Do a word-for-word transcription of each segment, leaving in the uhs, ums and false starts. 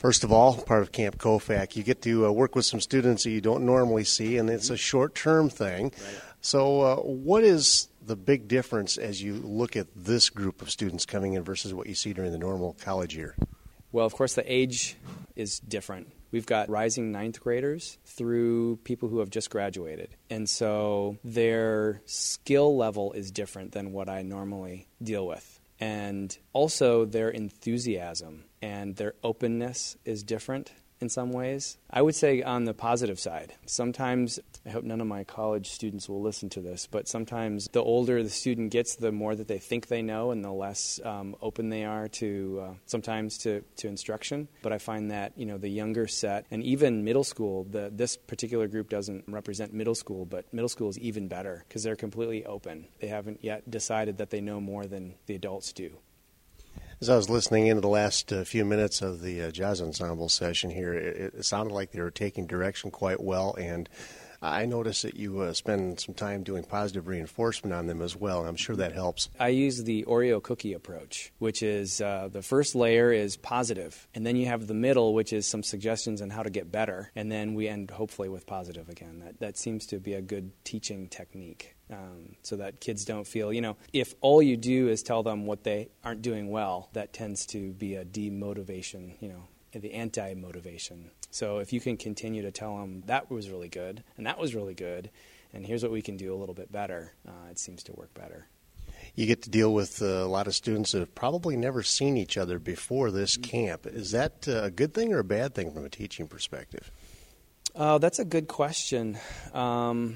First of all, part of Camp Kofac, you get to uh, work with some students that you don't normally see, and it's a short-term thing. Right. So uh, what is the big difference as you look at this group of students coming in versus what you see during the normal college year? Well, of course, the age is different. We've got rising ninth graders through people who have just graduated. And so their skill level is different than what I normally deal with. And also their enthusiasm and their openness is different in some ways. I would say on the positive side. Sometimes, I hope none of my college students will listen to this, but sometimes the older the student gets, the more that they think they know and the less um, open they are to uh, sometimes to, to instruction. But I find that, you know, the younger set and even middle school, the, this particular group doesn't represent middle school, but middle school is even better because they're completely open. They haven't yet decided that they know more than the adults do. As I was listening into the last uh, few minutes of the uh, jazz ensemble session here, it, it sounded like they were taking direction quite well, and I noticed that you uh, spend some time doing positive reinforcement on them as well, and I'm sure that helps. I use the Oreo cookie approach, which is uh, the first layer is positive, and then you have the middle, which is some suggestions on how to get better, and then we end hopefully with positive again. That, that seems to be a good teaching technique. Um, so that kids don't feel, you know, if all you do is tell them what they aren't doing well, that tends to be a demotivation, you know, the anti-motivation. So if you can continue to tell them that was really good and that was really good and here's what we can do a little bit better, uh, it seems to work better. You get to deal with uh, a lot of students that have probably never seen each other before this camp. Is that uh, a good thing or a bad thing from a teaching perspective? Uh, that's a good question. Um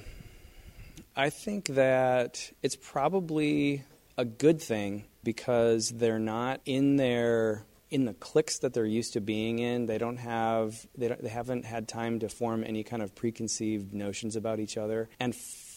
I think that it's probably a good thing because they're not in their in the cliques that they're used to being in. They don't have they don't, they haven't had time to form any kind of preconceived notions about each other. And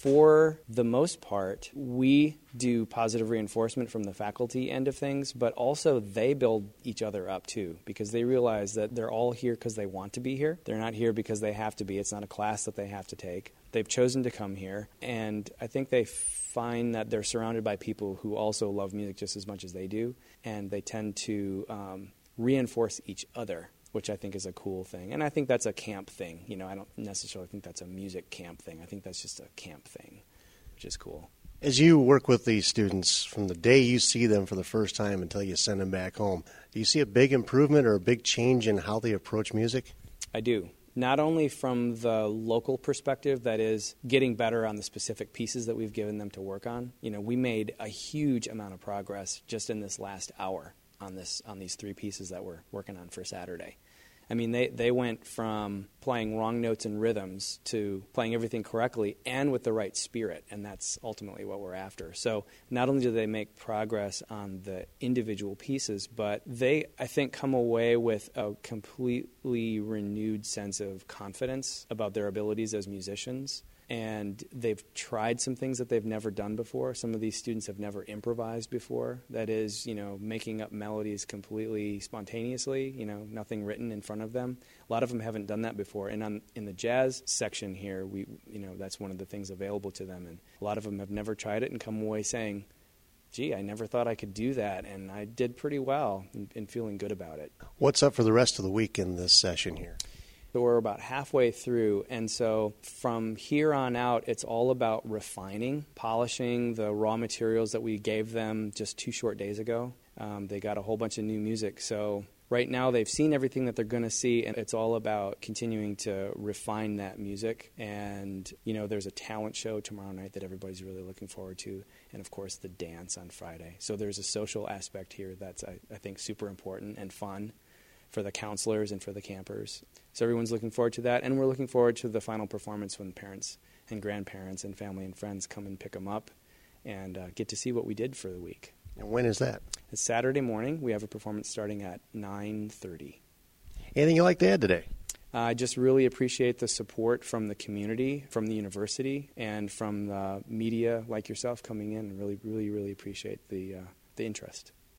for the most part, we do positive reinforcement from the faculty end of things, but also they build each other up too because they realize that they're all here because they want to be here. They're not here because they have to be. It's not a class that they have to take. They've chosen to come here, and I think they find that they're surrounded by people who also love music just as much as they do, and they tend to um, reinforce each other, which I think is a cool thing. And I think that's a camp thing. You know, I don't necessarily think that's a music camp thing. I think that's just a camp thing, which is cool. As you work with these students, from the day you see them for the first time until you send them back home, do you see a big improvement or a big change in how they approach music? I do. Not only from the local perspective, that is getting better on the specific pieces that we've given them to work on. You know, we made a huge amount of progress just in this last hour on this on these three pieces that we're working on for Saturday. I mean, they, they went from playing wrong notes and rhythms to playing everything correctly and with the right spirit, and that's ultimately what we're after. So not only do they make progress on the individual pieces, but they, I think, come away with a completely renewed sense of confidence about their abilities as musicians. And they've tried some things that they've never done before. Some of these students have never improvised before. That is, you know, making up melodies completely spontaneously, you know, nothing written in front of them. A lot of them haven't done that before. And on, in the jazz section here, we, you know, that's one of the things available to them. And a lot of them have never tried it and come away saying, gee, I never thought I could do that, and I did pretty well and, and feeling good about it. What's up for the rest of the week in this session here? So we're about halfway through, and so from here on out, it's all about refining, polishing the raw materials that we gave them just two short days ago. Um, they got a whole bunch of new music, so right now they've seen everything that they're going to see, and it's all about continuing to refine that music. And, you know, there's a talent show tomorrow night that everybody's really looking forward to, and, of course, the dance on Friday. So there's a social aspect here that's, I, I think, super important and fun for the counselors and for the campers. So everyone's looking forward to that, and we're looking forward to the final performance when parents and grandparents and family and friends come and pick them up and uh, get to see what we did for the week. And when is that? It's Saturday morning. We have a performance starting at nine thirty. Anything you'd like to add today? Uh, I just really appreciate the support from the community, from the university, and from the media like yourself coming in. Really, really, really appreciate the uh, the interest.